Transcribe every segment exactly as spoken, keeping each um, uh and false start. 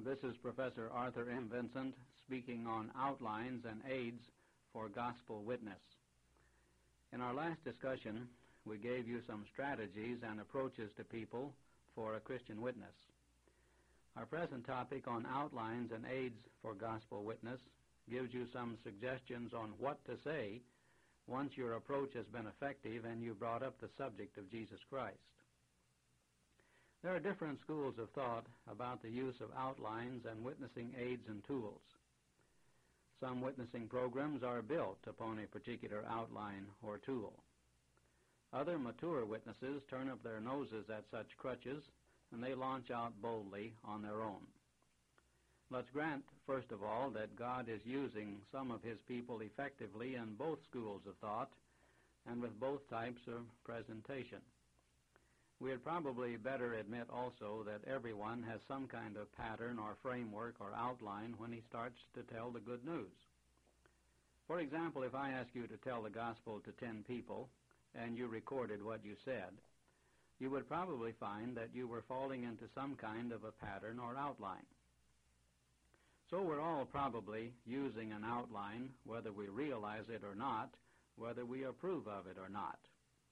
This is Professor Arthur M. Vincent speaking on outlines and aids for gospel witness. In our last discussion, we gave you some strategies and approaches to people for a Christian witness. Our present topic on outlines and aids for gospel witness gives you some suggestions on what to say once your approach has been effective and you brought up the subject of Jesus Christ. There are different schools of thought about the use of outlines and witnessing aids and tools. Some witnessing programs are built upon a particular outline or tool. Other mature witnesses turn up their noses at such crutches and they launch out boldly on their own. Let's grant, first of all, that God is using some of His people effectively in both schools of thought and with both types of presentation. We had probably better admit also that everyone has some kind of pattern or framework or outline when he starts to tell the good news. For example, if I ask you to tell the gospel to ten people and you recorded what you said, you would probably find that you were falling into some kind of a pattern or outline. So we're all probably using an outline, whether we realize it or not, whether we approve of it or not.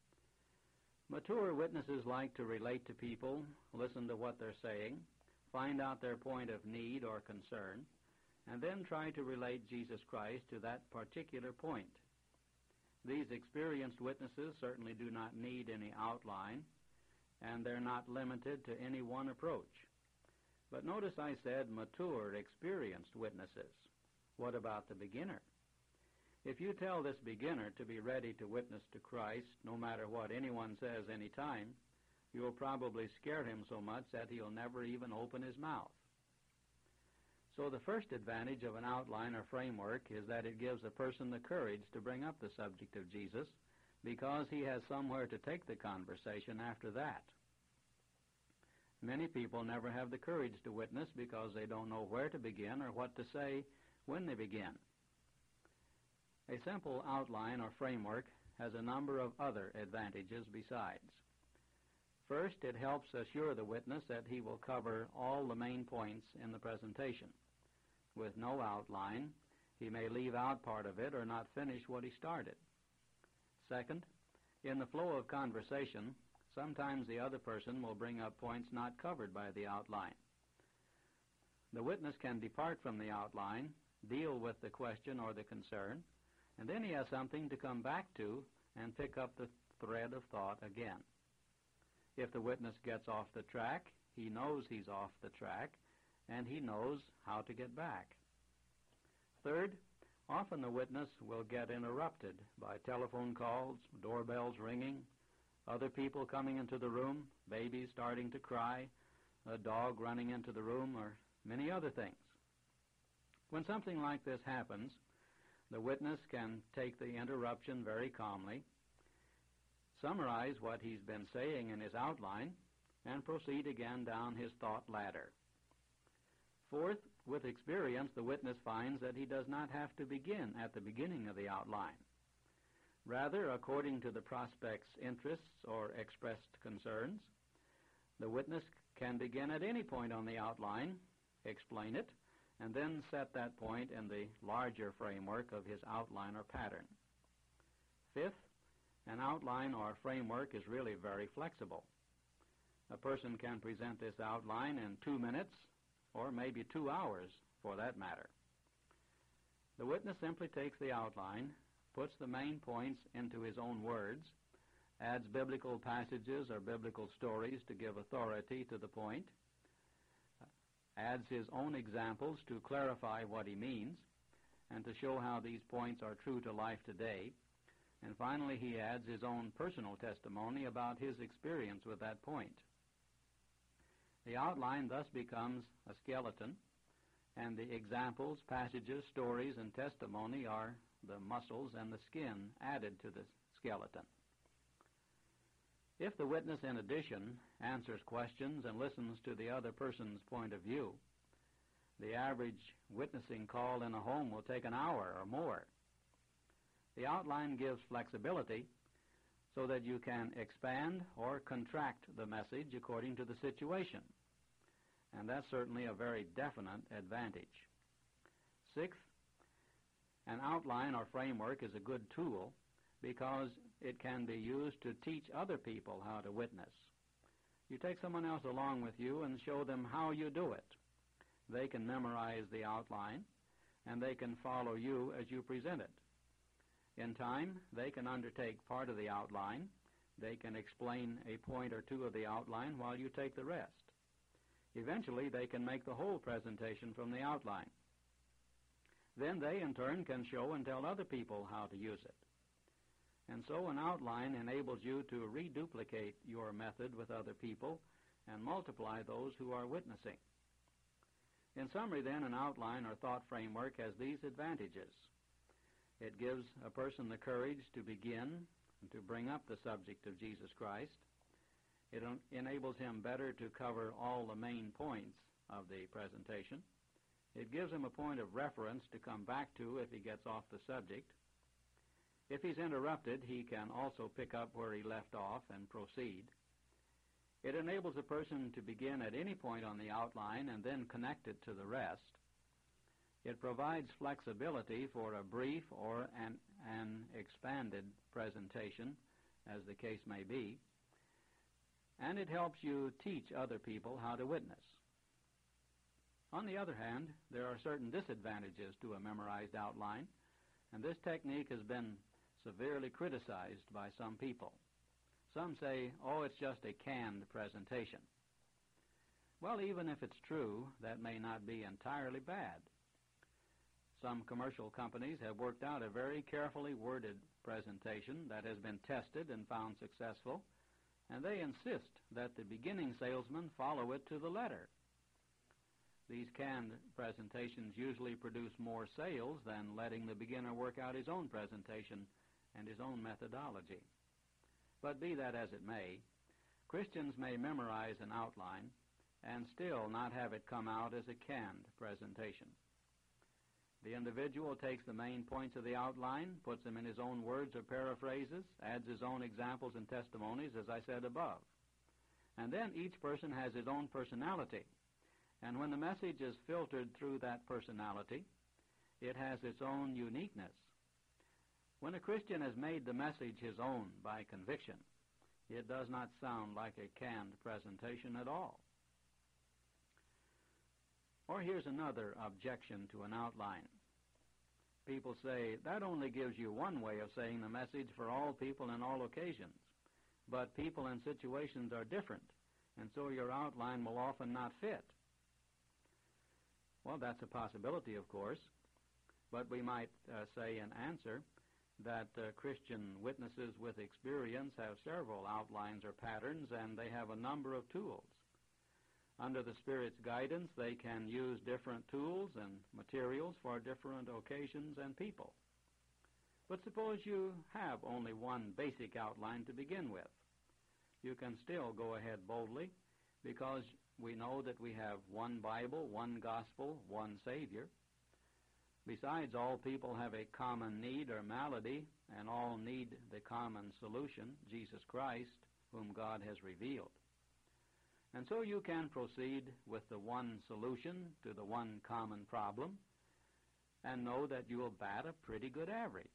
Mature witnesses like to relate to people, listen to what they're saying, find out their point of need or concern, and then try to relate Jesus Christ to that particular point. These experienced witnesses certainly do not need any outline, and they're not limited to any one approach. But notice I said mature, experienced witnesses. What about the beginner? If you tell this beginner to be ready to witness to Christ, no matter what anyone says any time, you'll probably scare him so much that he'll never even open his mouth. So the first advantage of an outline or framework is that it gives a person the courage to bring up the subject of Jesus, because he has somewhere to take the conversation after that. Many people never have the courage to witness because they don't know where to begin or what to say when they begin. A simple outline or framework has a number of other advantages besides. First, it helps assure the witness that he will cover all the main points in the presentation. With no outline, he may leave out part of it or not finish what he started. Second, in the flow of conversation, sometimes the other person will bring up points not covered by the outline. The witness can depart from the outline, deal with the question or the concern, and then he has something to come back to and pick up the thread of thought again. If the witness gets off the track, he knows he's off the track, and he knows how to get back. Third, often the witness will get interrupted by telephone calls, doorbells ringing, other people coming into the room, babies starting to cry, a dog running into the room, or many other things. When something like this happens, the witness can take the interruption very calmly, summarize what he's been saying in his outline, and proceed again down his thought ladder. Fourth, with experience, the witness finds that he does not have to begin at the beginning of the outline. Rather, according to the prospect's interests or expressed concerns, the witness can begin at any point on the outline, explain it, and then set that point in the larger framework of his outline or pattern. Fifth, an outline or framework is really very flexible. A person can present this outline in two minutes, or maybe two hours for that matter. The witness simply takes the outline, puts the main points into his own words, adds biblical passages or biblical stories to give authority to the point, adds his own examples to clarify what he means and to show how these points are true to life today, and finally he adds his own personal testimony about his experience with that point. The outline thus becomes a skeleton, and the examples, passages, stories, and testimony are the muscles and the skin added to the skeleton. If the witness, in addition, answers questions and listens to the other person's point of view, the average witnessing call in a home will take an hour or more. The outline gives flexibility so that you can expand or contract the message according to the situation. and that's certainly a very definite advantage. Sixth, an outline or framework is a good tool because it can be used to teach other people how to witness. You take someone else along with you and show them how you do it. They can memorize the outline, and they can follow you as you present it. In time, they can undertake part of the outline. They can explain a point or two of the outline while you take the rest. Eventually, they can make the whole presentation from the outline. Then they, in turn, can show and tell other people how to use it. And so an outline enables you to reduplicate your method with other people and multiply those who are witnessing. In summary, then, an outline or thought framework has these advantages. It gives a person the courage to begin and to bring up the subject of Jesus Christ. It en- enables him better to cover all the main points of the presentation. It gives him a point of reference to come back to if he gets off the subject. If he's interrupted, he can also pick up where he left off and proceed. It enables a person to begin at any point on the outline and then connect it to the rest. It provides flexibility for a brief or an, an expanded presentation, as the case may be. And it helps you teach other people how to witness. On the other hand, there are certain disadvantages to a memorized outline, and this technique has been severely criticized by some people. Some say, oh, it's just a canned presentation. Well, even if it's true, that may not be entirely bad. Some commercial companies have worked out a very carefully worded presentation that has been tested and found successful, and they insist that the beginning salesman follow it to the letter. These canned presentations usually produce more sales than letting the beginner work out his own presentation and his own methodology. But be that as it may, Christians may memorize an outline and still not have it come out as a canned presentation. The individual takes the main points of the outline, puts them in his own words or paraphrases, adds his own examples and testimonies, as I said above. And then each person has his own personality. And when the message is filtered through that personality, it has its own uniqueness. When a Christian has made the message his own by conviction, it does not sound like a canned presentation at all. Or here's another objection to an outline. People say, that only gives you one way of saying the message for all people and all occasions. But people and situations are different, and so your outline will often not fit. Well, that's a possibility, of course, but we might uh, say in answer that uh, Christian witnesses with experience have several outlines or patterns, and they have a number of tools. Under the Spirit's guidance, they can use different tools and materials for different occasions and people. But suppose you have only one basic outline to begin with. You can still go ahead boldly because we know that we have one Bible, one gospel, one Savior. Besides, all people have a common need or malady, and all need the common solution, Jesus Christ, whom God has revealed. And so you can proceed with the one solution to the one common problem and know that you will bat a pretty good average.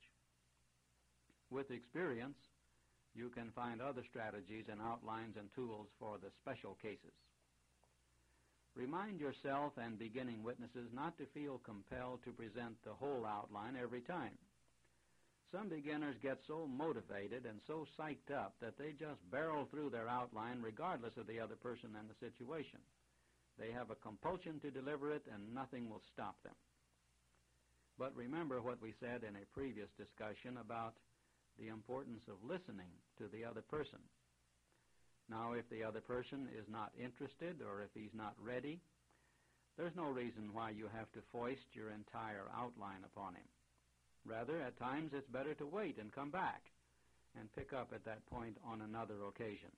With experience, you can find other strategies and outlines and tools for the special cases. Remind yourself and beginning witnesses not to feel compelled to present the whole outline every time. Some beginners get so motivated and so psyched up that they just barrel through their outline regardless of the other person and the situation. They have a compulsion to deliver it, and nothing will stop them. But remember what we said in a previous discussion about the importance of listening to the other person. Now, if the other person is not interested or if he's not ready, there's no reason why you have to foist your entire outline upon him. Rather, at times it's better to wait and come back and pick up at that point on another occasion.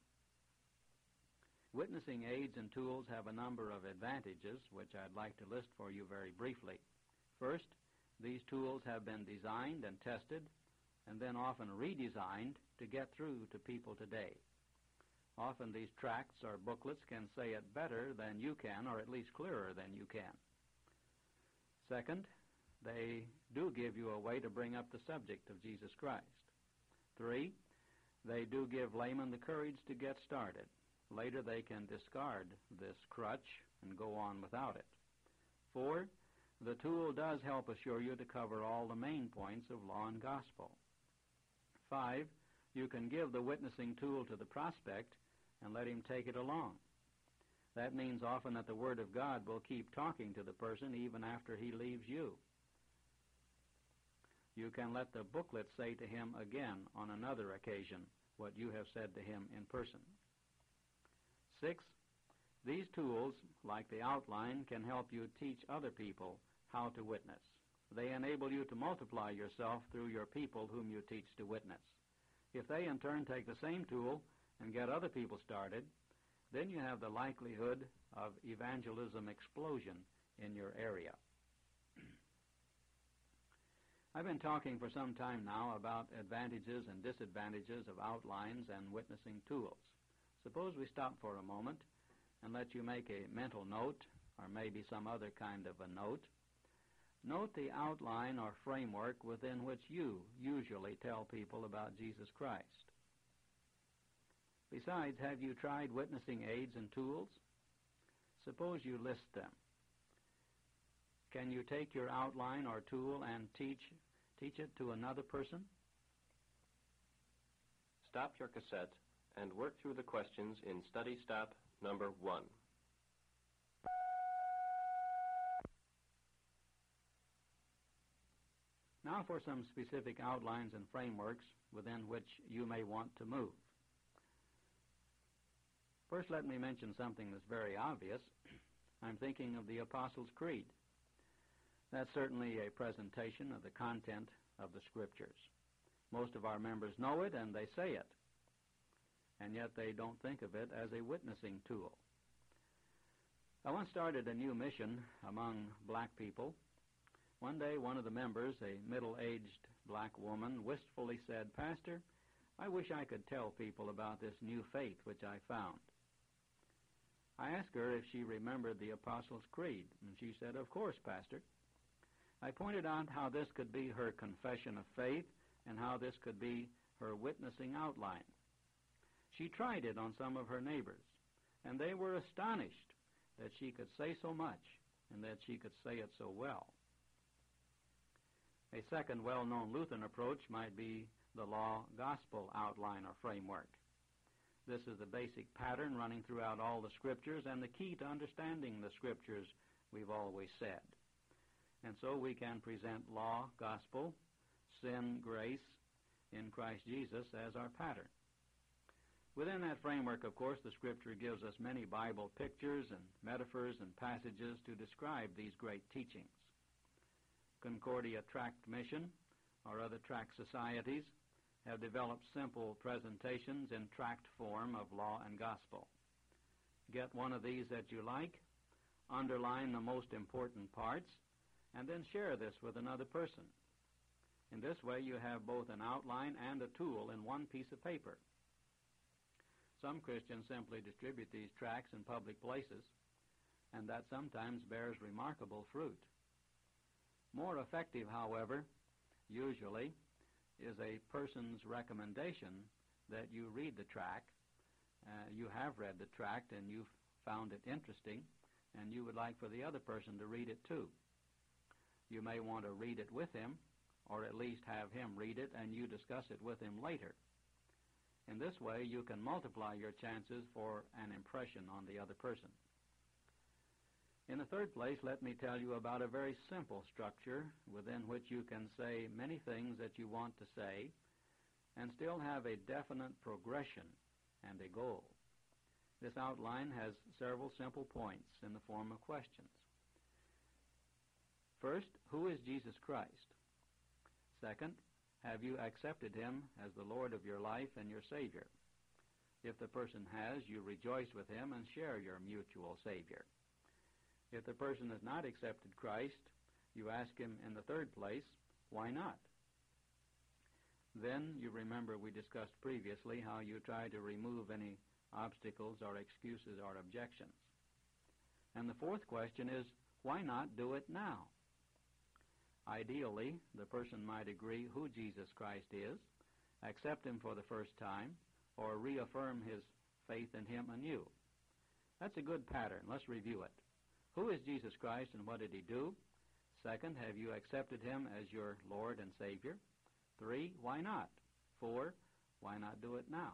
Witnessing aids and tools have a number of advantages, which I'd like to list for you very briefly. First, these tools have been designed and tested and then often redesigned to get through to people today. Often these tracts or booklets can say it better than you can, or at least clearer than you can. Second, they do give you a way to bring up the subject of Jesus Christ. Three, they do give laymen the courage to get started. Later they can discard this crutch and go on without it. Four, the tool does help assure you to cover all the main points of law and gospel. Five, you can give the witnessing tool to the prospect and let him take it along. That means often that the Word of God will keep talking to the person even after he leaves you. You can let the booklet say to him again on another occasion what you have said to him in person. Six, these tools, like the outline, can help you teach other people how to witness. They enable you to multiply yourself through your people whom you teach to witness. If they in turn take the same tool and get other people started, then you have the likelihood of evangelism explosion in your area. I've been talking for some time now about advantages and disadvantages of outlines and witnessing tools. Suppose we stop for a moment and let you make a mental note, or maybe some other kind of a note. Note the outline or framework within which you usually tell people about Jesus Christ. Besides, have you tried witnessing aids and tools? Suppose you list them. Can you take your outline or tool and teach, teach it to another person? Stop your cassette and work through the questions in Study Stop number one. Now for some specific outlines and frameworks within which you may want to move. First, let me mention something that's very obvious. I'm thinking of the Apostles' Creed. That's certainly a presentation of the content of the Scriptures. Most of our members know it and they say it, and yet they don't think of it as a witnessing tool. I once started a new mission among black people. One day, one of the members, a middle-aged black woman, wistfully said, "Pastor, I wish I could tell people about this new faith which I found." I asked her if she remembered the Apostles' Creed, and she said, "Of course, Pastor." I pointed out how this could be her confession of faith and how this could be her witnessing outline. She tried it on some of her neighbors, and they were astonished that she could say so much and that she could say it so well. A second well-known Lutheran approach might be the law-gospel outline or framework. This is the basic pattern running throughout all the Scriptures and the key to understanding the Scriptures, we've always said. And so we can present law, gospel, sin, grace in Christ Jesus as our pattern. Within that framework, of course, the Scripture gives us many Bible pictures and metaphors and passages to describe these great teachings. Concordia Tract Mission or other tract societies have developed simple presentations in tract form of law and gospel. Get one of these that you like, underline the most important parts, and then share this with another person. In this way, you have both an outline and a tool in one piece of paper. Some Christians simply distribute these tracts in public places, and that sometimes bears remarkable fruit. More effective, however, usually, is a person's recommendation that you read the tract. Uh, you have read the tract and you've found it interesting, and you would like for the other person to read it too. You may want to read it with him, or at least have him read it and you discuss it with him later. In this way, you can multiply your chances for an impression on the other person. In the third place, let me tell you about a very simple structure within which you can say many things that you want to say and still have a definite progression and a goal. This outline has several simple points in the form of questions. First, who is Jesus Christ? Second, have you accepted him as the Lord of your life and your Savior? If the person has, you rejoice with him and share your mutual Savior. If the person has not accepted Christ, you ask him in the third place, why not? Then you remember we discussed previously how you try to remove any obstacles or excuses or objections. And the fourth question is, why not do it now? Ideally, the person might agree who Jesus Christ is, accept him for the first time, or reaffirm his faith in him anew. That's a good pattern. Let's review it. Who is Jesus Christ and what did he do? Second, have you accepted him as your Lord and Savior? Three, why not? Four, why not do it now?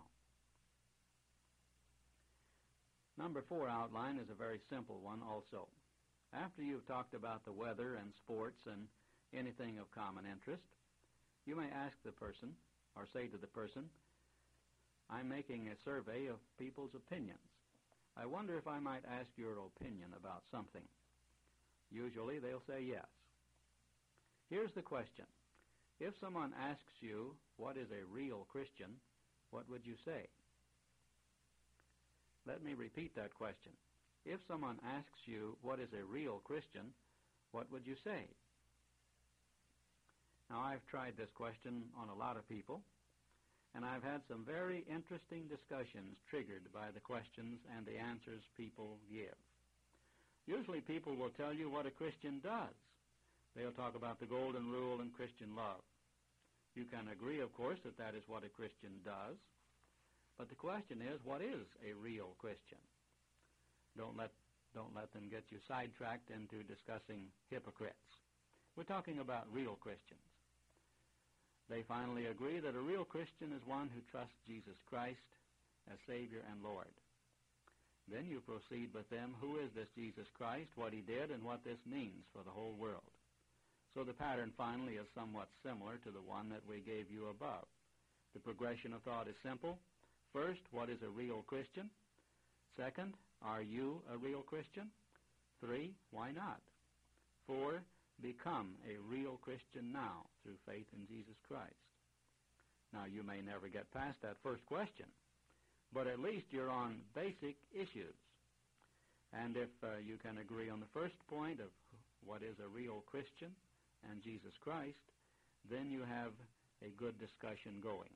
Number four outline is a very simple one also. After you've talked about the weather and sports and anything of common interest, you may ask the person, or say to the person, I'm making a survey of people's opinions. I wonder if I might ask your opinion about something. Usually they'll say yes. Here's the question. If someone asks you what is a real Christian, what would you say? Let me repeat that question. If someone asks you what is a real Christian, what would you say? Now, I've tried this question on a lot of people, and I've had some very interesting discussions triggered by the questions and the answers people give. Usually people will tell you what a Christian does. They'll talk about the golden rule and Christian love. You can agree, of course, that that is what a Christian does. But the question is, what is a real Christian? Don't let, don't let them get you sidetracked into discussing hypocrites. We're talking about real Christians. They finally agree that a real Christian is one who trusts Jesus Christ as Savior and Lord. Then you proceed with them, who is this Jesus Christ, what he did, and what this means for the whole world. So the pattern finally is somewhat similar to the one that we gave you above. The progression of thought is simple. First, what is a real Christian? Second, are you a real Christian? Three, why not? Four, become a real Christian now through faith in Jesus Christ. Now, you may never get past that first question, but at least you're on basic issues. And if uh, you can agree on the first point of what is a real Christian and Jesus Christ, then you have a good discussion going.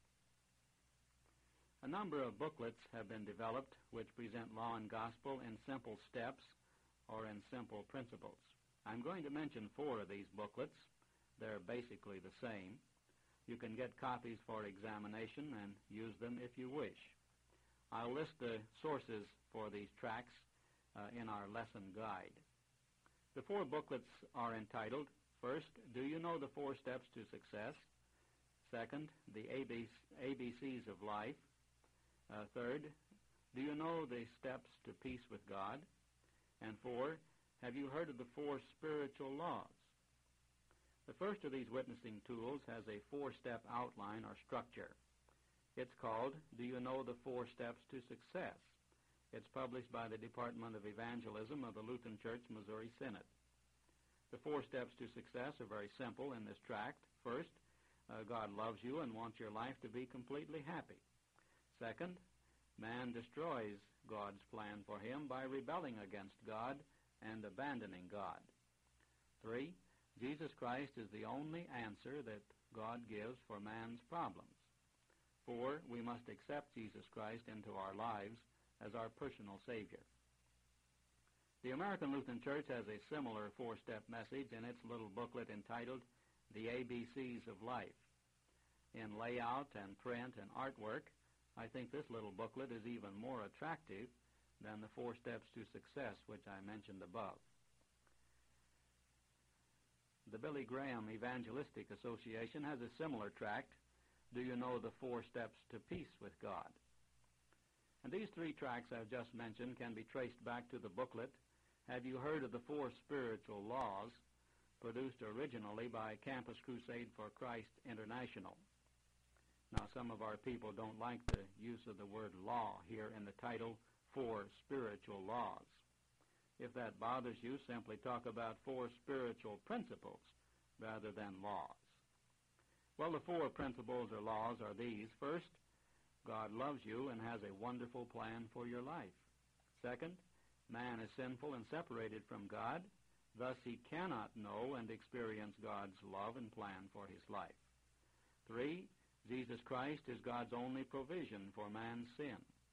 A number of booklets have been developed which present law and gospel in simple steps or in simple principles. I'm going to mention four of these booklets. They're basically the same. You can get copies for examination and use them if you wish. I'll list the sources for these tracts uh, in our lesson guide. The four booklets are entitled, first, Do You Know the Four Steps to Success? Second, The A B Cs of Life. Uh, third, Do You Know the Steps to Peace with God? And four, Have you heard of the four spiritual laws? The first of these witnessing tools has a four-step outline or structure. It's called, Do You Know the Four Steps to Success? It's published by the Department of Evangelism of the Lutheran Church, Missouri Synod. The four steps to success are very simple in this tract. First, uh, God loves you and wants your life to be completely happy. Second, man destroys God's plan for him by rebelling against God and abandoning God. Three, Jesus Christ is the only answer that God gives for man's problems. Four, we must accept Jesus Christ into our lives as our personal Savior. The American Lutheran Church has a similar four-step message in its little booklet entitled The A B Cs of Life. In layout and print and artwork, I think this little booklet is even more attractive than the four steps to success which I mentioned above. The Billy Graham Evangelistic Association has a similar tract, Do You Know the Four Steps to Peace with God? And these three tracts I've just mentioned can be traced back to the booklet, Have You Heard of the Four Spiritual Laws?, produced originally by Campus Crusade for Christ International. Now, some of our people don't like the use of the word law here in the title, Four Spiritual Laws. If that bothers you, simply talk about four spiritual principles rather than laws. Well, the four principles or laws are these. First, God loves you and has a wonderful plan for your life. Second, man is sinful and separated from God. Thus, he cannot know and experience God's love and plan for his life. Three, Jesus Christ is God's only provision for man's sin.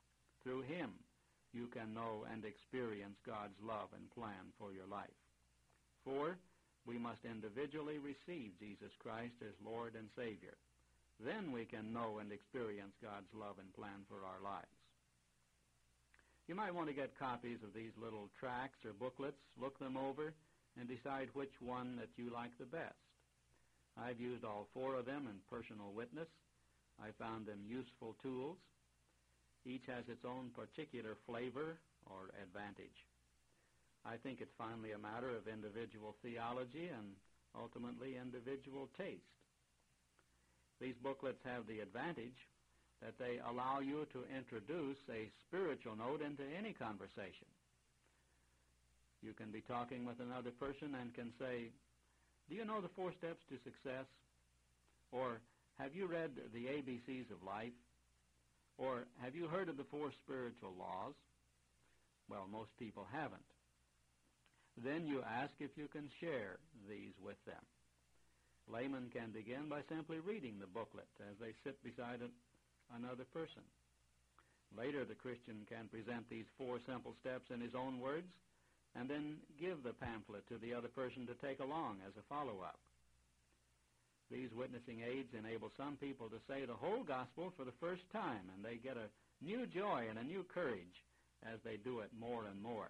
through him, you can know and experience God's love and plan for your life. Four, we must individually receive Jesus Christ as Lord and Savior. Then we can know and experience God's love and plan for our lives. You might want to get copies of these little tracts or booklets, look them over, and decide which one that you like the best. I've used all four of them in personal witness. I found them useful tools. Each has its own particular flavor or advantage. I think it's finally a matter of individual theology and ultimately individual taste. These booklets have the advantage that they allow you to introduce a spiritual note into any conversation. You can be talking with another person and can say, "Do you know the four steps to success?" Or, "Have you read the A B Cs of life?" Or, "Have you heard of the four spiritual laws?" Well, most people haven't. Then you ask if you can share these with them. Laymen can begin by simply reading the booklet as they sit beside a, another person. Later, the Christian can present these four simple steps in his own words and then give the pamphlet to the other person to take along as a follow-up. These witnessing aids enable some people to say the whole gospel for the first time, and they get a new joy and a new courage as they do it more and more.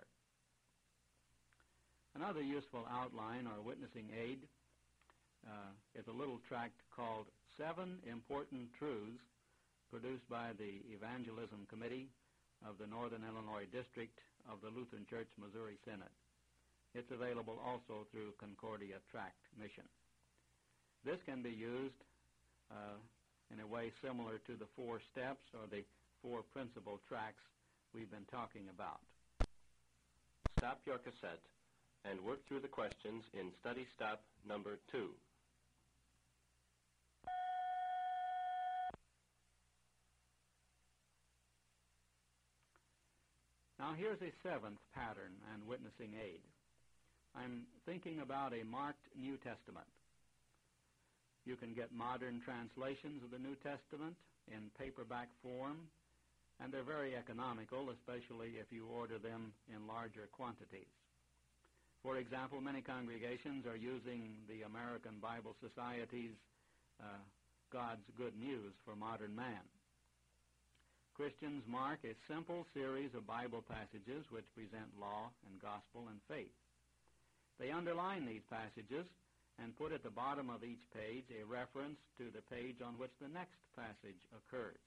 Another useful outline or witnessing aid uh, is a little tract called Seven Important Truths, produced by the Evangelism Committee of the Northern Illinois District of the Lutheran Church Missouri Synod. It's available also through Concordia Tract Mission. This can be used uh, in a way similar to the four steps or the four principal tracts we've been talking about. Stop your cassette and work through the questions in Study Stop number two. Now here's a seventh pattern and witnessing aid. I'm thinking about a marked New Testament. You can get modern translations of the New Testament in paperback form, and they're very economical, especially if you order them in larger quantities. For example, many congregations are using the American Bible Society's uh, God's Good News for Modern Man. Christians mark a simple series of Bible passages which present law and gospel and faith. They underline these passages and put at the bottom of each page a reference to the page on which the next passage occurs.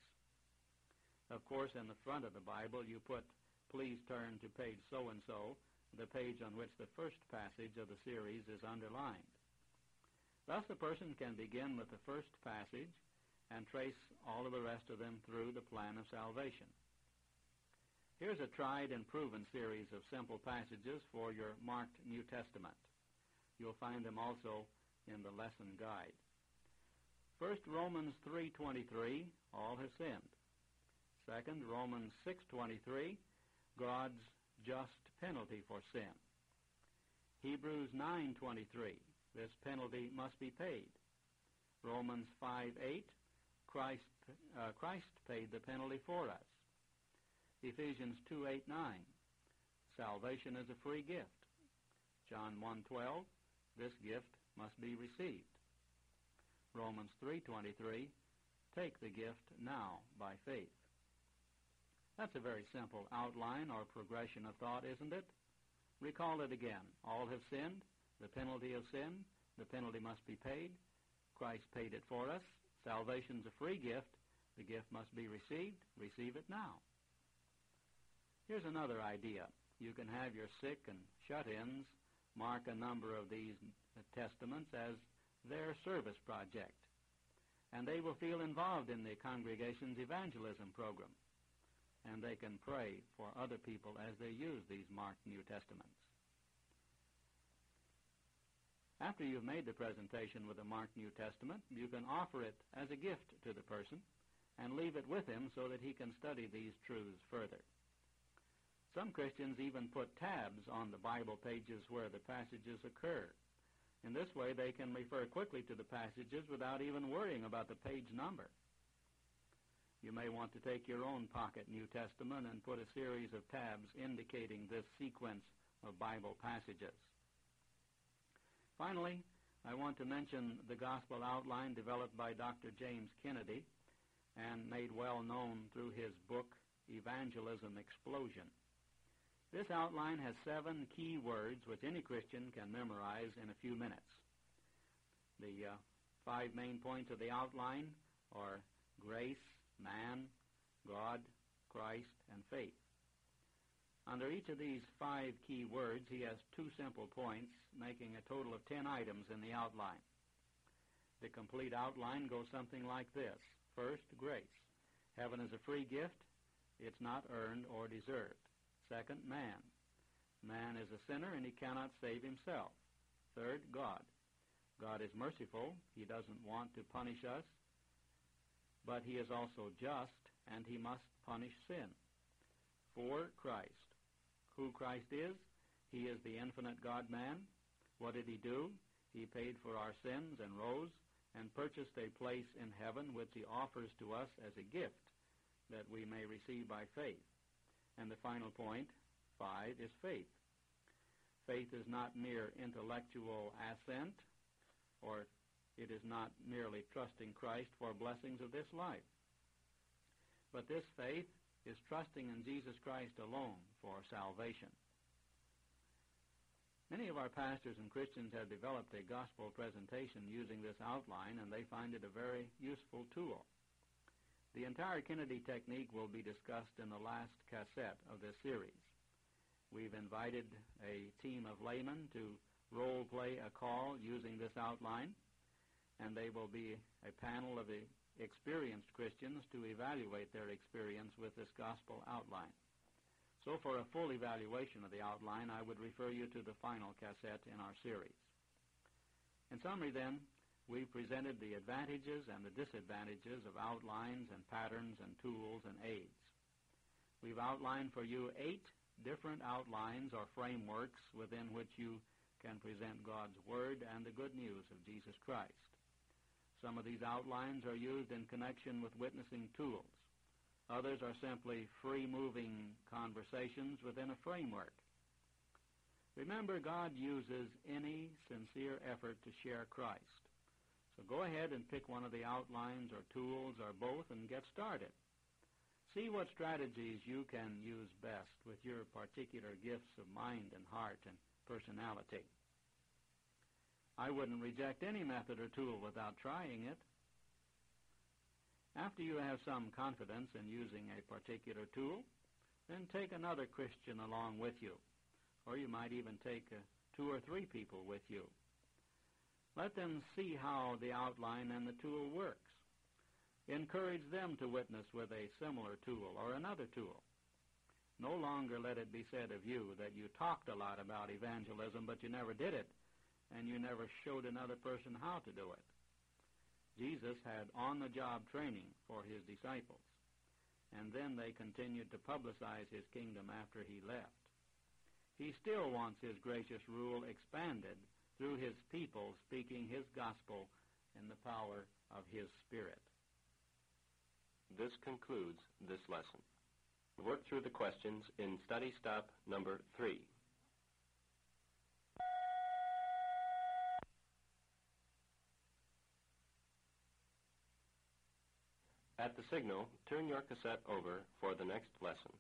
Of course, in the front of the Bible, you put, "Please turn to page so-and-so," the page on which the first passage of the series is underlined. Thus, the person can begin with the first passage and trace all of the rest of them through the plan of salvation. Here's a tried and proven series of simple passages for your marked New Testament. You'll find them also in the lesson guide. First, Romans three twenty-three, all have sinned. Second, Romans six twenty-three, God's just penalty for sin. Hebrews nine twenty-three, this penalty must be paid. Romans five eight, Christ, uh, Christ paid the penalty for us. Ephesians two eight nine, salvation is a free gift. John one twelve, this gift must be received. Romans three twenty-three, take the gift now by faith. That's a very simple outline or progression of thought, isn't it? Recall it again. All have sinned, the penalty of sin, the penalty must be paid. Christ paid it for us. Salvation's a free gift. The gift must be received. Receive it now. Here's another idea. You can have your sick and shut-ins mark a number of these testaments as their service project, and they will feel involved in the congregation's evangelism program, and they can pray for other people as they use these marked New Testaments. After you've made the presentation with a marked New Testament, you can offer it as a gift to the person and leave it with him so that he can study these truths further. Some Christians even put tabs on the Bible pages where the passages occur. In this way, they can refer quickly to the passages without even worrying about the page number. You may want to take your own pocket New Testament and put a series of tabs indicating this sequence of Bible passages. Finally, I want to mention the gospel outline developed by Doctor James Kennedy and made well known through his book, Evangelism Explosion. This outline has seven key words which any Christian can memorize in a few minutes. The uh, five main points of the outline are grace, man, God, Christ, and faith. Under each of these five key words, he has two simple points, making a total of ten items in the outline. The complete outline goes something like this. First, grace. Heaven is a free gift. It's not earned or deserved. Second, man. Man is a sinner and he cannot save himself. Third, God. God is merciful. He doesn't want to punish us, but he is also just, and he must punish sin. Four, Christ. Who Christ is? He is the infinite God-man. What did he do? He paid for our sins and rose and purchased a place in heaven which he offers to us as a gift that we may receive by faith. And the final point, five, is faith. Faith is not mere intellectual assent, or it is not merely trusting Christ for blessings of this life. But this faith is trusting in Jesus Christ alone for salvation. Many of our pastors and Christians have developed a gospel presentation using this outline, and they find it a very useful tool. The entire Kennedy technique will be discussed in the last cassette of this series. We've invited a team of laymen to role-play a call using this outline, and they will be a panel of experienced Christians to evaluate their experience with this gospel outline. So for a full evaluation of the outline, I would refer you to the final cassette in our series. In summary, then, we've presented the advantages and the disadvantages of outlines and patterns and tools and aids. We've outlined for you eight different outlines or frameworks within which you can present God's Word and the good news of Jesus Christ. Some of these outlines are used in connection with witnessing tools. Others are simply free-moving conversations within a framework. Remember, God uses any sincere effort to share Christ. So go ahead and pick one of the outlines or tools or both and get started. See what strategies you can use best with your particular gifts of mind and heart and personality. I wouldn't reject any method or tool without trying it. After you have some confidence in using a particular tool, then take another Christian along with you, or you might even take uh, two or three people with you. Let them see how the outline and the tool works. Encourage them to witness with a similar tool or another tool. No longer let it be said of you that you talked a lot about evangelism, but you never did it, and you never showed another person how to do it. Jesus had on-the-job training for his disciples, and then they continued to publicize his kingdom after he left. He still wants his gracious rule expanded through his people speaking his gospel in the power of his Spirit. This concludes this lesson. Work through the questions in study stop number three. At the signal, turn your cassette over for the next lesson.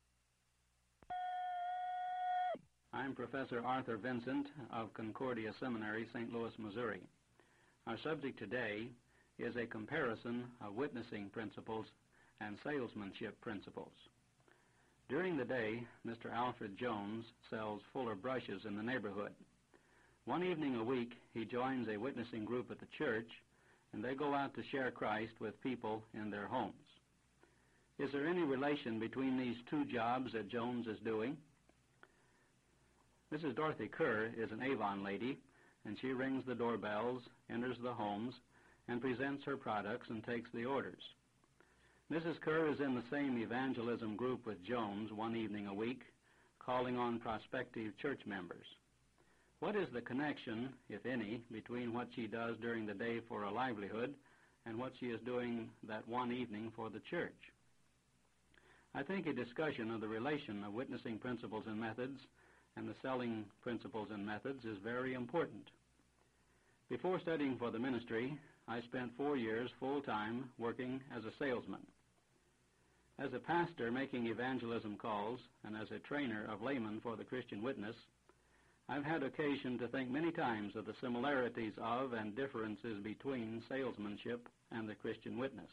I'm Professor Arthur Vincent of Concordia Seminary, Saint Louis, Missouri. Our subject today is a comparison of witnessing principles and salesmanship principles. During the day, Mister Alfred Jones sells Fuller brushes in the neighborhood. One evening a week, he joins a witnessing group at the church, and they go out to share Christ with people in their homes. Is there any relation between these two jobs that Jones is doing? Missus Dorothy Kerr is an Avon lady, and she rings the doorbells, enters the homes, and presents her products and takes the orders. Missus Kerr is in the same evangelism group with Jones one evening a week, calling on prospective church members. What is the connection, if any, between what she does during the day for a livelihood and what she is doing that one evening for the church. I think a discussion of the relation of witnessing principles and methods and the selling principles and methods is very important. Before studying for the ministry, I spent four years full-time working as a salesman. As a pastor making evangelism calls and as a trainer of laymen for the Christian witness, I've had occasion to think many times of the similarities of and differences between salesmanship and the Christian witness.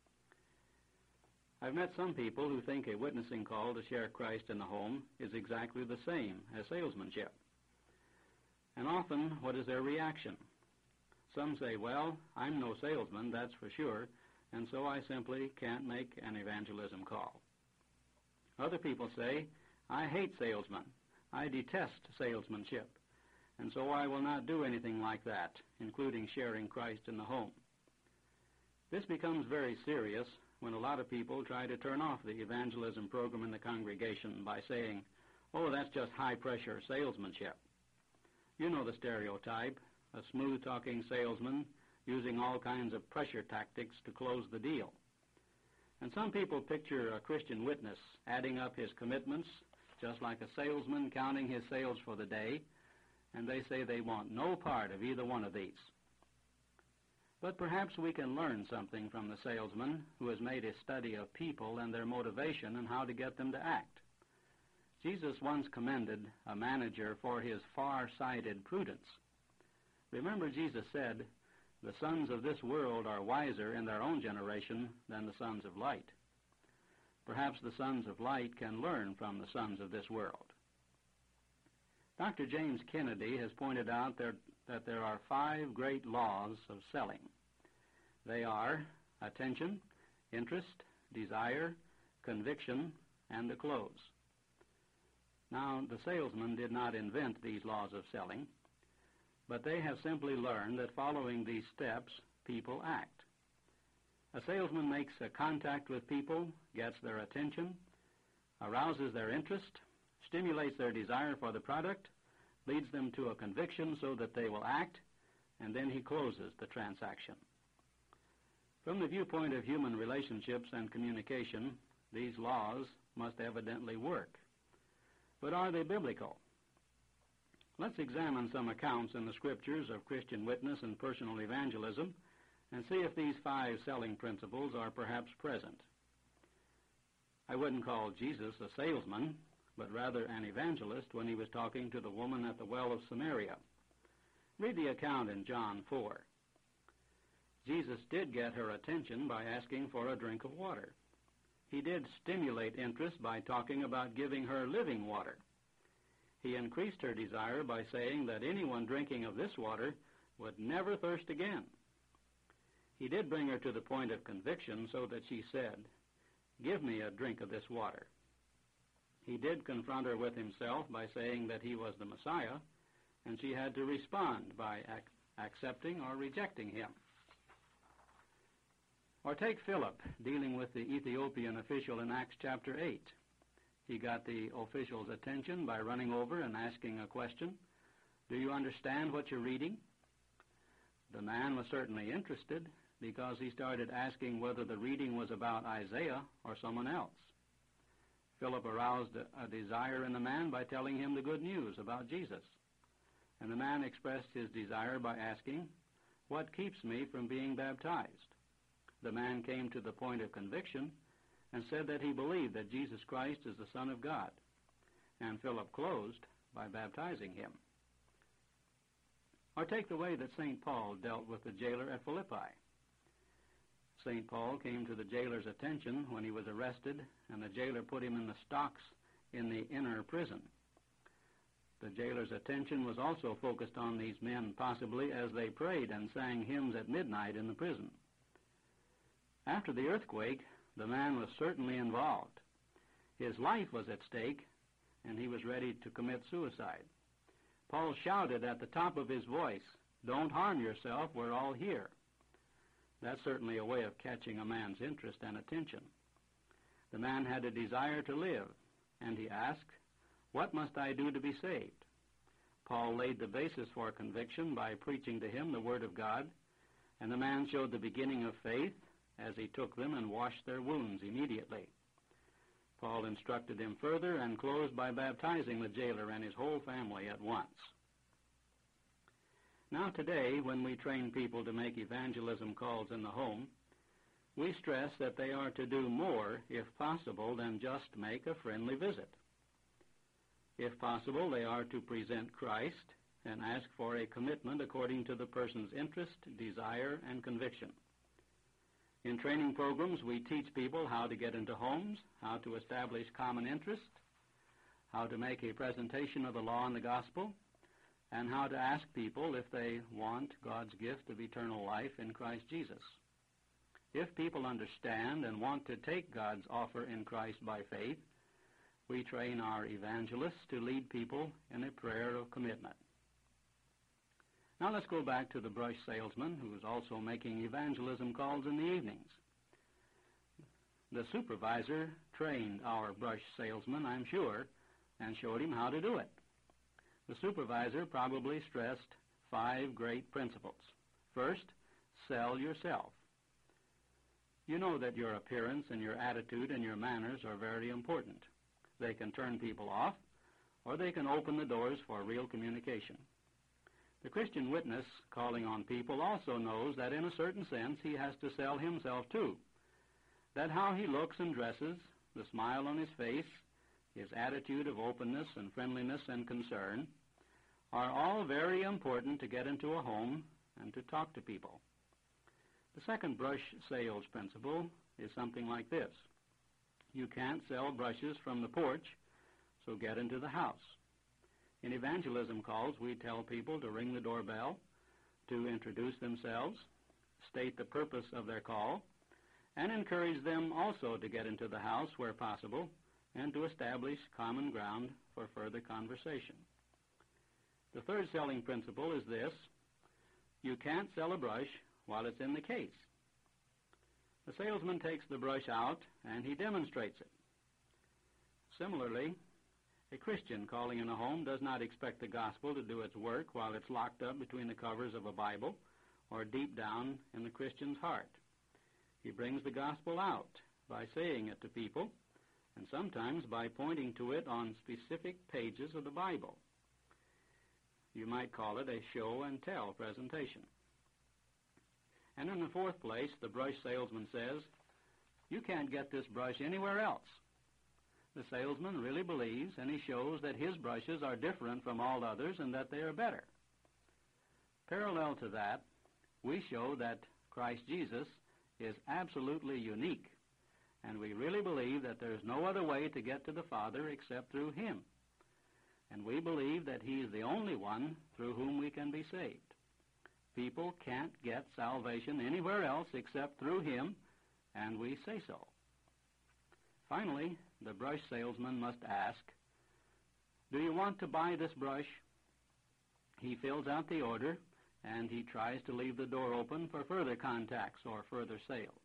I've met some people who think a witnessing call to share Christ in the home is exactly the same as salesmanship. And often, what is their reaction? Some say, well, I'm no salesman, that's for sure, and so I simply can't make an evangelism call. Other people say, I hate salesmen. I detest salesmanship, and so I will not do anything like that, including sharing Christ in the home. This becomes very serious when a lot of people try to turn off the evangelism program in the congregation by saying, oh, that's just high-pressure salesmanship. You know the stereotype, a smooth-talking salesman using all kinds of pressure tactics to close the deal. And some people picture a Christian witness adding up his commitments just like a salesman counting his sales for the day, and they say they want no part of either one of these. But perhaps we can learn something from the salesman who has made a study of people and their motivation and how to get them to act. Jesus once commended a manager for his far-sighted prudence. Remember, Jesus said, the sons of this world are wiser in their own generation than the sons of light. Perhaps the sons of light can learn from the sons of this world. Doctor James Kennedy has pointed out there, that there are five great laws of selling. They are attention, interest, desire, conviction, and the close. Now, the salesman did not invent these laws of selling, but they have simply learned that following these steps, people act. A salesman makes a contact with people, gets their attention, arouses their interest, stimulates their desire for the product, leads them to a conviction so that they will act, and then he closes the transaction. From the viewpoint of human relationships and communication, these laws must evidently work. But are they biblical? Let's examine some accounts in the Scriptures of Christian witness and personal evangelism and see if these five selling principles are perhaps present. I wouldn't call Jesus a salesman, but rather an evangelist when he was talking to the woman at the well of Samaria. Read the account in John four. Jesus did get her attention by asking for a drink of water. He did stimulate interest by talking about giving her living water. He increased her desire by saying that anyone drinking of this water would never thirst again. He did bring her to the point of conviction so that she said, "Give me a drink of this water." He did confront her with himself by saying that he was the Messiah, and she had to respond by ac- accepting or rejecting him. Or take Philip, dealing with the Ethiopian official in Acts chapter eight. He got the official's attention by running over and asking a question, "Do you understand what you're reading?" The man was certainly interested because he started asking whether the reading was about Isaiah or someone else. Philip aroused a, a desire in the man by telling him the good news about Jesus. And the man expressed his desire by asking, "What keeps me from being baptized?" The man came to the point of conviction and said that he believed that Jesus Christ is the Son of God. And Philip closed by baptizing him. Or take the way that Saint Paul dealt with the jailer at Philippi. Saint Paul came to the jailer's attention when he was arrested, and the jailer put him in the stocks in the inner prison. The jailer's attention was also focused on these men, possibly as they prayed and sang hymns at midnight in the prison. After the earthquake, the man was certainly involved. His life was at stake, and he was ready to commit suicide. Paul shouted at the top of his voice, "Don't harm yourself, we're all here." That's certainly a way of catching a man's interest and attention. The man had a desire to live, and he asked, "What must I do to be saved?" Paul laid the basis for conviction by preaching to him the Word of God, And the man showed the beginning of faith as he took them and washed their wounds immediately. Paul instructed him further and closed by baptizing the jailer and his whole family at once. Now today, when we train people to make evangelism calls in the home, we stress that they are to do more, if possible, than just make a friendly visit. If possible, they are to present Christ and ask for a commitment according to the person's interest, desire, and conviction. In training programs, we teach people how to get into homes, how to establish common interest, how to make a presentation of the law and the gospel, and how to ask people if they want God's gift of eternal life in Christ Jesus. If people understand and want to take God's offer in Christ by faith, we train our evangelists to lead people in a prayer of commitment. Now let's go back to the brush salesman who is also making evangelism calls in the evenings. The supervisor trained our brush salesman, I'm sure, and showed him how to do it. The supervisor probably stressed five great principles. First, sell yourself. You know that your appearance and your attitude and your manners are very important. They can turn people off, or they can open the doors for real communication. The Christian witness calling on people also knows that in a certain sense he has to sell himself too. That how he looks and dresses, the smile on his face, his attitude of openness and friendliness and concern, are all very important to get into a home and to talk to people. The second brush sales principle is something like this. You can't sell brushes from the porch, so get into the house. In evangelism calls, we tell people to ring the doorbell, to introduce themselves, state the purpose of their call, and encourage them also to get into the house where possible and to establish common ground for further conversation. The third selling principle is this: you can't sell a brush while it's in the case. The salesman takes the brush out and he demonstrates it. Similarly, a Christian calling in a home does not expect the gospel to do its work while it's locked up between the covers of a Bible or deep down in the Christian's heart. He brings the gospel out by saying it to people, and sometimes by pointing to it on specific pages of the Bible. You might call it a show and tell presentation. And in the fourth place, the brush salesman says, you can't get this brush anywhere else. The salesman really believes, and he shows that his brushes are different from all others and that they are better. Parallel to that, we show that Christ Jesus is absolutely unique, and we really believe that there's no other way to get to the Father except through him. And we believe that he is the only one through whom we can be saved. People can't get salvation anywhere else except through him, and we say so. Finally, the brush salesman must ask, do you want to buy this brush? He fills out the order, and he tries to leave the door open for further contacts or further sales.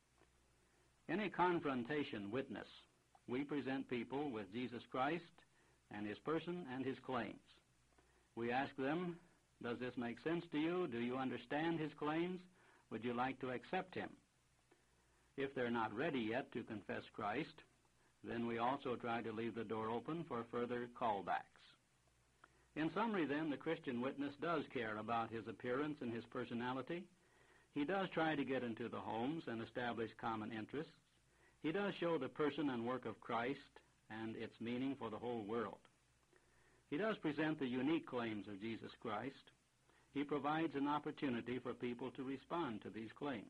In a confrontation witness, we present people with Jesus Christ and his person and his claims. We ask them, does this make sense to you? Do you understand his claims? Would you like to accept him? If they're not ready yet to confess Christ, then we also try to leave the door open for further callbacks. In summary, then, the Christian witness does care about his appearance and his personality. He does try to get into the homes and establish common interests. He does show the person and work of Christ and its meaning for the whole world. He does present the unique claims of Jesus Christ. He provides an opportunity for people to respond to these claims.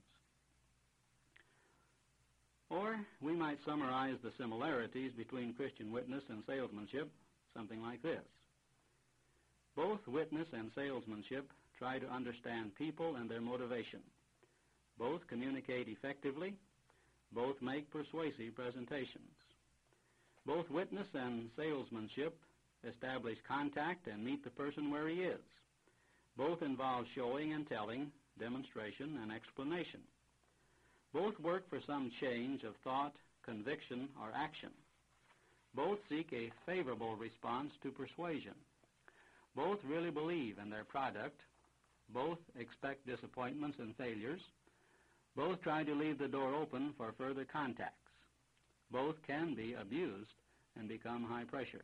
Or we might summarize the similarities between Christian witness and salesmanship something like this. Both witness and salesmanship try to understand people and their motivation. Both communicate effectively. Both make persuasive presentations. Both witness and salesmanship establish contact and meet the person where he is. Both involve showing and telling, demonstration and explanation. Both work for some change of thought, conviction, or action. Both seek a favorable response to persuasion. Both really believe in their product, Both expect disappointments and failures. Both try to leave the door open for further contacts. Both can be abused and become high pressure.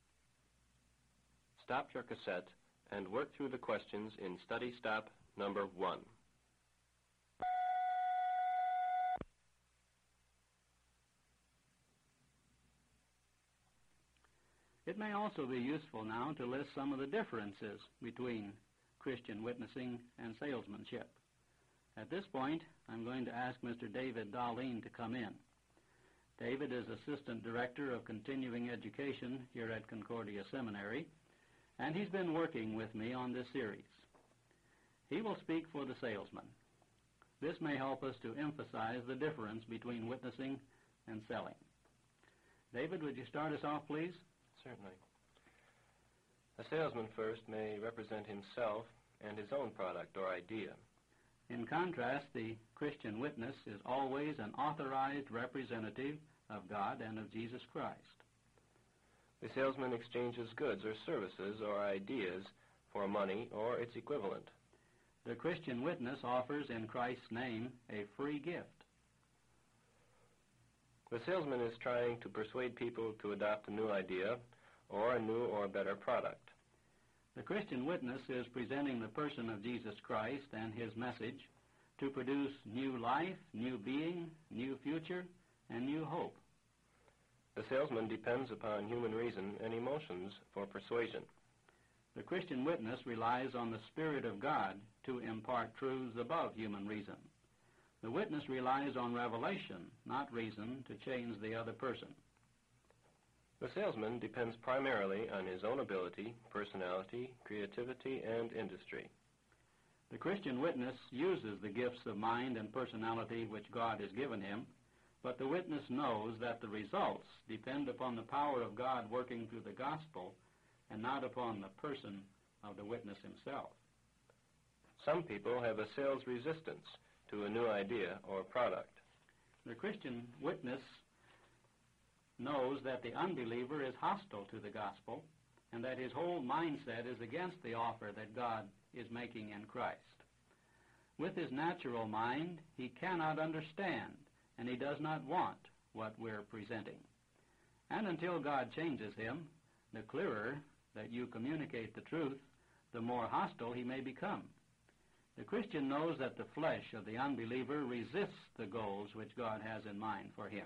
Stop your cassette and work through the questions in study stop number one. It may also be useful now to list some of the differences between Christian witnessing and salesmanship. At this point, I'm going to ask Mister David Darlene to come in. David is Assistant Director of Continuing Education here at Concordia Seminary, and he's been working with me on this series. He will speak for the salesman. This may help us to emphasize the difference between witnessing and selling. David, would you start us off, please? Certainly. A salesman first may represent himself and his own product or idea. In contrast, the Christian witness is always an authorized representative of God and of Jesus Christ. The salesman exchanges goods or services or ideas for money or its equivalent. The Christian witness offers in Christ's name a free gift. The salesman is trying to persuade people to adopt a new idea or a new or better product. The Christian witness is presenting the person of Jesus Christ and his message to produce new life, new being, new future, and new hope. The salesman depends upon human reason and emotions for persuasion. The Christian witness relies on the Spirit of God to impart truths above human reason. The witness relies on revelation, not reason, to change the other person. The salesman depends primarily on his own ability, personality, creativity, and industry. The Christian witness uses the gifts of mind and personality which God has given him, but the witness knows that the results depend upon the power of God working through the gospel and not upon the person of the witness himself. Some people have a sales resistance to a new idea or product. The Christian witness knows that the unbeliever is hostile to the gospel and that his whole mindset is against the offer that God is making in Christ. With his natural mind, he cannot understand and he does not want what we're presenting. And until God changes him, the clearer that you communicate the truth, the more hostile he may become. The Christian knows that the flesh of the unbeliever resists the goals which God has in mind for him.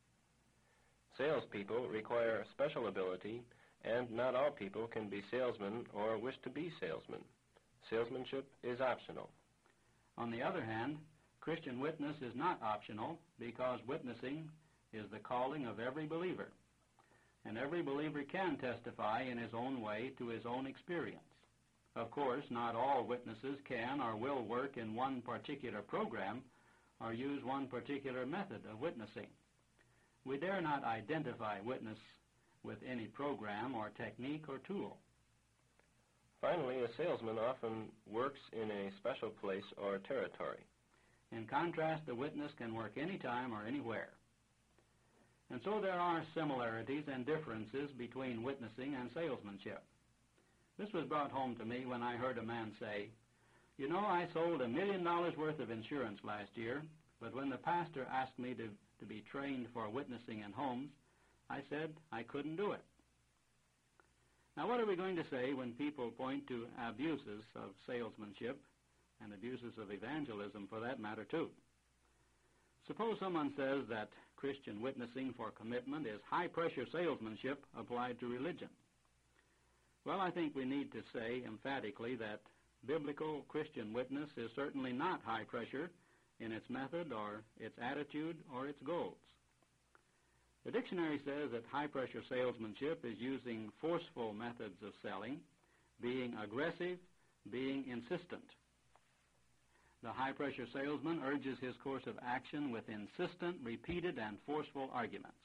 Salespeople require special ability, and not all people can be salesmen or wish to be salesmen. Salesmanship is optional. On the other hand, Christian witness is not optional because witnessing is the calling of every believer. And every believer can testify in his own way to his own experience. Of course, not all witnesses can or will work in one particular program or use one particular method of witnessing. We dare not identify witness with any program or technique or tool. Finally, a salesman often works in a special place or territory. In contrast, the witness can work anytime or anywhere. And so there are similarities and differences between witnessing and salesmanship. This was brought home to me when I heard a man say, "You know, I sold a million dollars worth of insurance last year, but when the pastor asked me to, to be trained for witnessing in homes, I said I couldn't do it." Now, what are we going to say when people point to abuses of salesmanship and abuses of evangelism for that matter, too? Suppose someone says that Christian witnessing for commitment is high-pressure salesmanship applied to religion. Well, I think we need to say emphatically that biblical Christian witness is certainly not high-pressure in its method or its attitude or its goals. The dictionary says that high-pressure salesmanship is using forceful methods of selling, being aggressive, being insistent. The high-pressure salesman urges his course of action with insistent, repeated, and forceful arguments.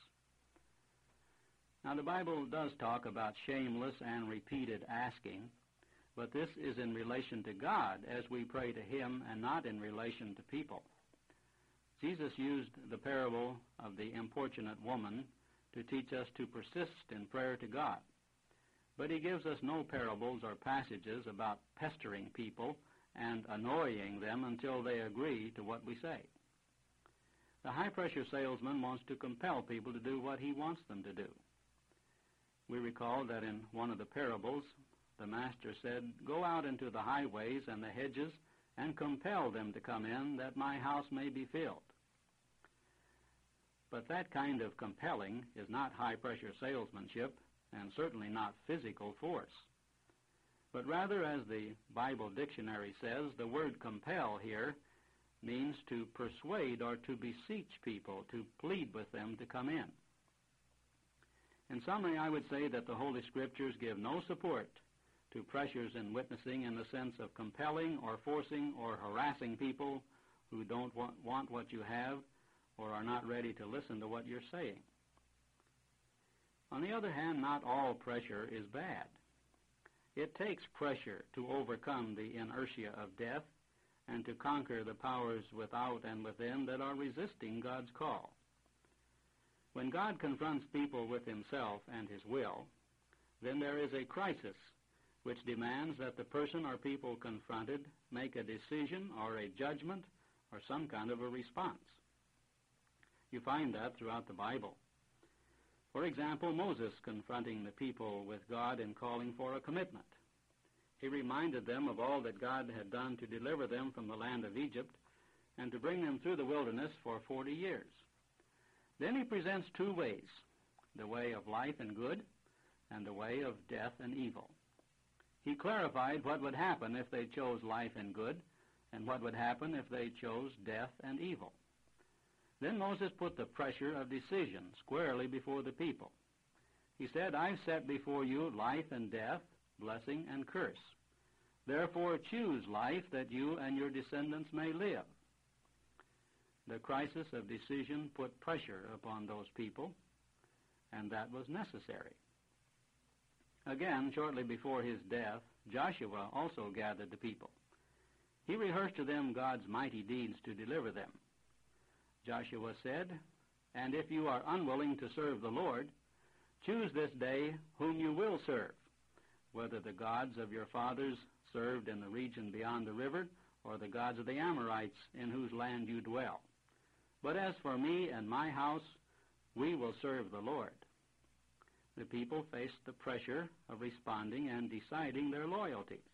Now, the Bible does talk about shameless and repeated asking, but this is in relation to God as we pray to Him and not in relation to people. Jesus used the parable of the importunate woman to teach us to persist in prayer to God. But He gives us no parables or passages about pestering people and annoying them until they agree to what we say. The high-pressure salesman wants to compel people to do what he wants them to do. We recall that in one of the parables, the master said, "Go out into the highways and the hedges and compel them to come in, that my house may be filled." But that kind of compelling is not high-pressure salesmanship, and certainly not physical force. But rather, as the Bible dictionary says, the word compel here means to persuade or to beseech people, to plead with them to come in. In summary, I would say that the Holy Scriptures give no support to pressures in witnessing in the sense of compelling or forcing or harassing people who don't want, want what you have or are not ready to listen to what you're saying. On the other hand, not all pressure is bad. It takes pressure to overcome the inertia of death and to conquer the powers without and within that are resisting God's call. When God confronts people with himself and his will, then there is a crisis which demands that the person or people confronted make a decision or a judgment or some kind of a response. You find that throughout the Bible. For example, Moses confronting the people with God and calling for a commitment. He reminded them of all that God had done to deliver them from the land of Egypt and to bring them through the wilderness for forty years. Then he presents two ways, the way of life and good and the way of death and evil. He clarified what would happen if they chose life and good and what would happen if they chose death and evil. Then Moses put the pressure of decision squarely before the people. He said, "I've set before you life and death, blessing and curse. Therefore choose life that you and your descendants may live." The crisis of decision put pressure upon those people, and that was necessary. Again, shortly before his death, Joshua also gathered the people. He rehearsed to them God's mighty deeds to deliver them. Joshua said, "And if you are unwilling to serve the Lord, choose this day whom you will serve, whether the gods of your fathers served in the region beyond the river, or the gods of the Amorites in whose land you dwell. But as for me and my house, we will serve the Lord." The people faced the pressure of responding and deciding their loyalties.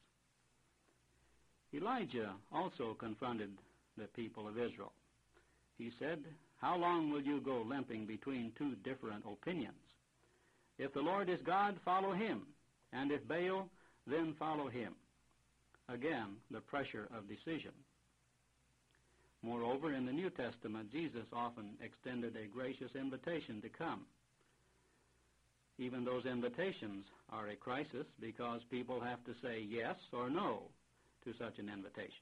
Elijah also confronted the people of Israel. He said, "How long will you go limping between two different opinions? If the Lord is God, follow him, and if Baal, then follow him." Again, the pressure of decision. Moreover, in the New Testament, Jesus often extended a gracious invitation to come. Even those invitations are a crisis because people have to say yes or no to such an invitation.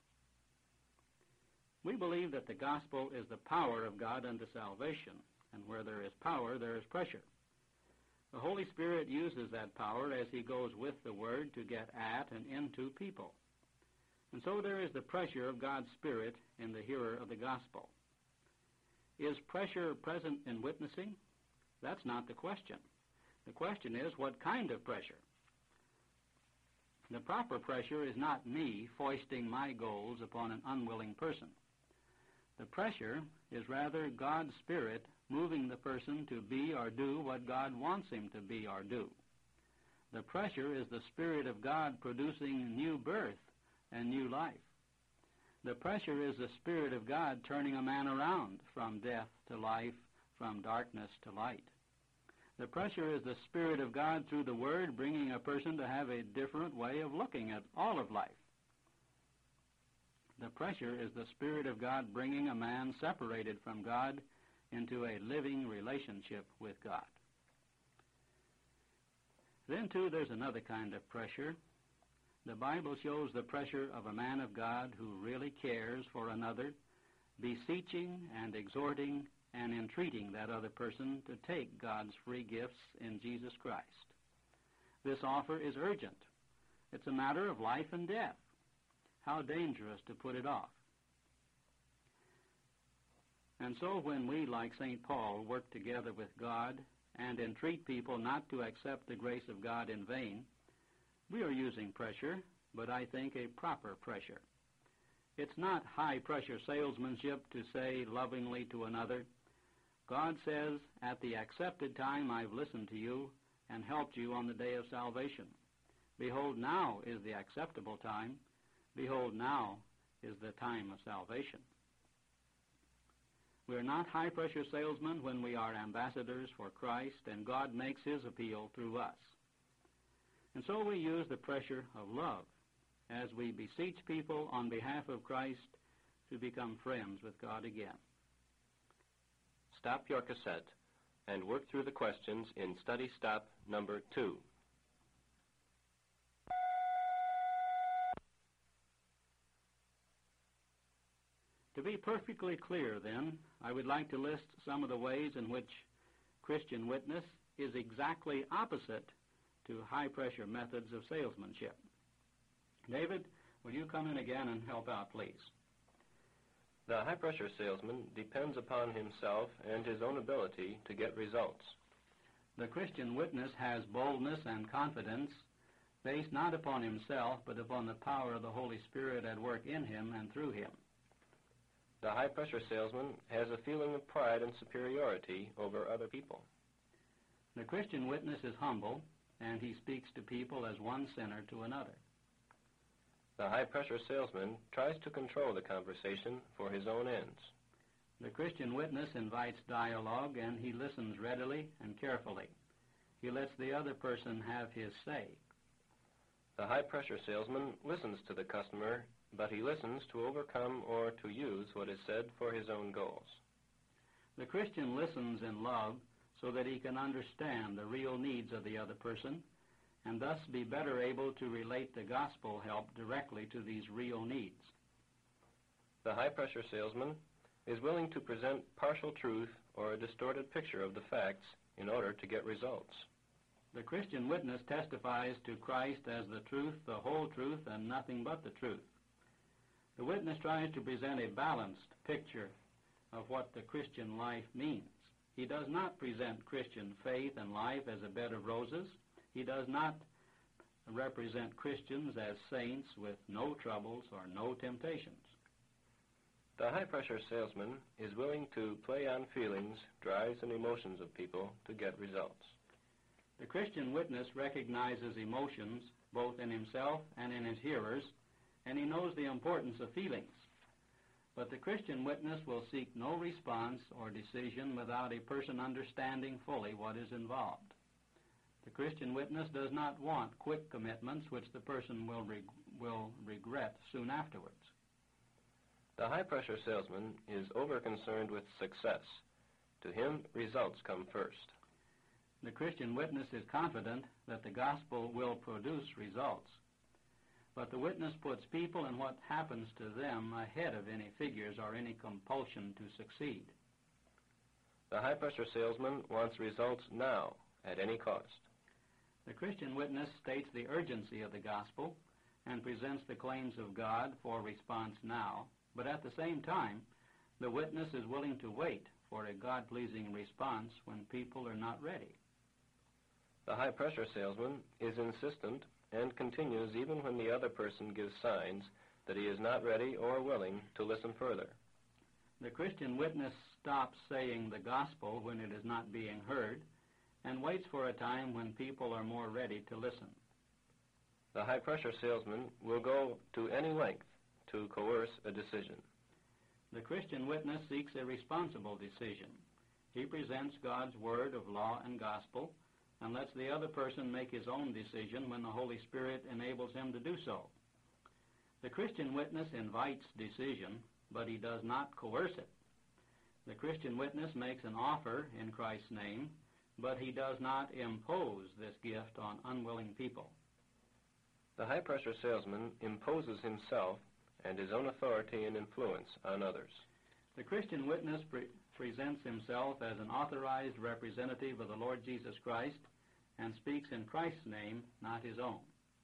We believe that the gospel is the power of God unto salvation, and where there is power, there is pressure. The Holy Spirit uses that power as he goes with the Word to get at and into people. And so there is the pressure of God's Spirit in the hearer of the gospel. Is pressure present in witnessing? That's not the question. The question is, what kind of pressure? The proper pressure is not me foisting my goals upon an unwilling person. The pressure is rather God's Spirit moving the person to be or do what God wants him to be or do. The pressure is the Spirit of God producing new birth and new life. The pressure is the Spirit of God turning a man around from death to life, from darkness to light. The pressure is the Spirit of God through the Word bringing a person to have a different way of looking at all of life. The pressure is the Spirit of God bringing a man separated from God into a living relationship with God. Then, too, there's another kind of pressure. The Bible shows the pressure of a man of God who really cares for another, beseeching and exhorting and entreating that other person to take God's free gifts in Jesus Christ. This offer is urgent. It's a matter of life and death. How dangerous to put it off. And so when we, like Saint Paul, work together with God and entreat people not to accept the grace of God in vain, we are using pressure but I think a proper pressure. It's not high-pressure salesmanship to say lovingly to another, God says, at the accepted time I've listened to you and helped you on the day of salvation. Behold, now is the acceptable time. Behold, now is the time of salvation. We are not high-pressure salesmen when we are ambassadors for Christ, and God makes his appeal through us. And so we use the pressure of love as we beseech people on behalf of Christ to become friends with God again. Stop your cassette and work through the questions in Study Stop number two. To be perfectly clear, then, I would like to list some of the ways in which Christian witness is exactly opposite to high-pressure methods of salesmanship. David, will you come in again and help out, please? The high-pressure salesman depends upon himself and his own ability to get results. The Christian witness has boldness and confidence based not upon himself, but upon the power of the Holy Spirit at work in him and through him. The high-pressure salesman has a feeling of pride and superiority over other people. The Christian witness is humble, and he speaks to people as one sinner to another. The high-pressure salesman tries to control the conversation for his own ends. The Christian witness invites dialogue, and he listens readily and carefully. He lets the other person have his say. The high-pressure salesman listens to the customer, but he listens to overcome or to use what is said for his own goals. The Christian listens in love so that he can understand the real needs of the other person and thus be better able to relate the gospel help directly to these real needs. The high-pressure salesman is willing to present partial truth or a distorted picture of the facts in order to get results. The Christian witness testifies to Christ as the truth, the whole truth, and nothing but the truth. The witness tries to present a balanced picture of what the Christian life means. He does not present Christian faith and life as a bed of roses. He does not represent Christians as saints with no troubles or no temptations. The high-pressure salesman is willing to play on feelings, drives, and emotions of people to get results. The Christian witness recognizes emotions both in himself and in his hearers, and he knows the importance of feelings. But the Christian witness will seek no response or decision without a person understanding fully what is involved. The Christian witness does not want quick commitments which the person will, reg- will regret soon afterwards. The high-pressure salesman is over-concerned with success. To him, results come first. The Christian witness is confident that the gospel will produce results. But the witness puts people and what happens to them ahead of any figures or any compulsion to succeed. The high-pressure salesman wants results now, at any cost. The Christian witness states the urgency of the gospel and presents the claims of God for response now, but at the same time, the witness is willing to wait for a God-pleasing response when people are not ready. The high-pressure salesman is insistent and continues even when the other person gives signs that he is not ready or willing to listen further. The Christian witness stops saying the gospel when it is not being heard and waits for a time when people are more ready to listen. The high-pressure salesman will go to any length to coerce a decision. The Christian witness seeks a responsible decision. He presents God's word of law and gospel and lets the other person make his own decision when the Holy Spirit enables him to do so. The Christian witness invites decision, but he does not coerce it. The Christian witness makes an offer in Christ's name, but he does not impose this gift on unwilling people. The high-pressure salesman imposes himself and his own authority and influence on others. The Christian witness pre- presents himself as an authorized representative of the Lord Jesus Christ and speaks in Christ's name, not his own.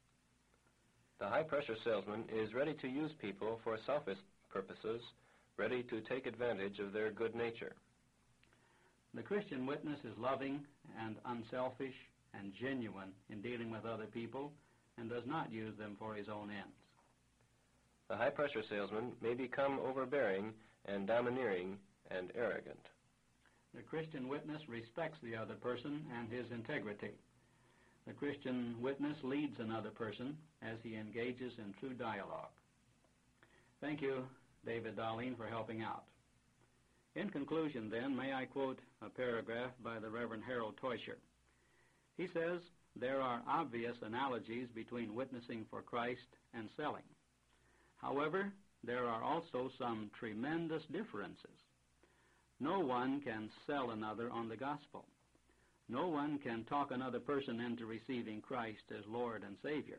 The high-pressure salesman is ready to use people for selfish purposes, ready to take advantage of their good nature. The Christian witness is loving and unselfish and genuine in dealing with other people and does not use them for his own ends. The high-pressure salesman may become overbearing and domineering and arrogant. The Christian witness respects the other person and his integrity. The Christian witness leads another person as he engages in true dialogue. Thank you, David Darlene, for helping out. In conclusion, then, may I quote a paragraph by the Reverend Harold Teuscher. He says, "There are obvious analogies between witnessing for Christ and selling. However, there are also some tremendous differences. No one can sell another on the gospel. No one can talk another person into receiving Christ as Lord and Savior.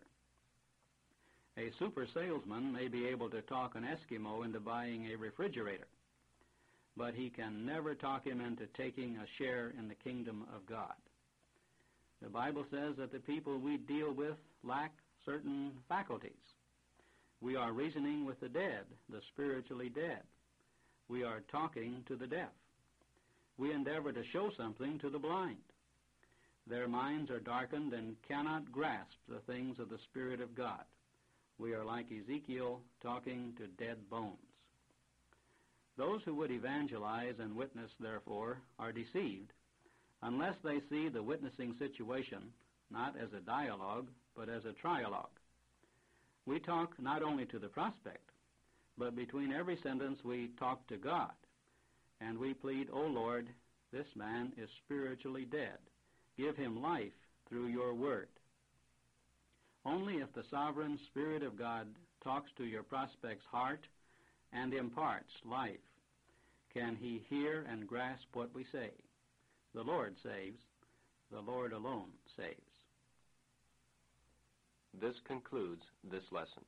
A super salesman may be able to talk an Eskimo into buying a refrigerator, but he can never talk him into taking a share in the kingdom of God. The Bible says that the people we deal with lack certain faculties. We are reasoning with the dead, the spiritually dead. We are talking to the deaf. We endeavor to show something to the blind. Their minds are darkened and cannot grasp the things of the Spirit of God. We are like Ezekiel talking to dead bones. Those who would evangelize and witness, therefore, are deceived unless they see the witnessing situation not as a dialogue, but as a trialogue. We talk not only to the prospect, but between every sentence we talk to God, and we plead, O Lord, this man is spiritually dead. Give him life through your word. Only if the sovereign Spirit of God talks to your prospect's heart and imparts life can he hear and grasp what we say. The Lord saves. The Lord alone saves." This concludes this lesson.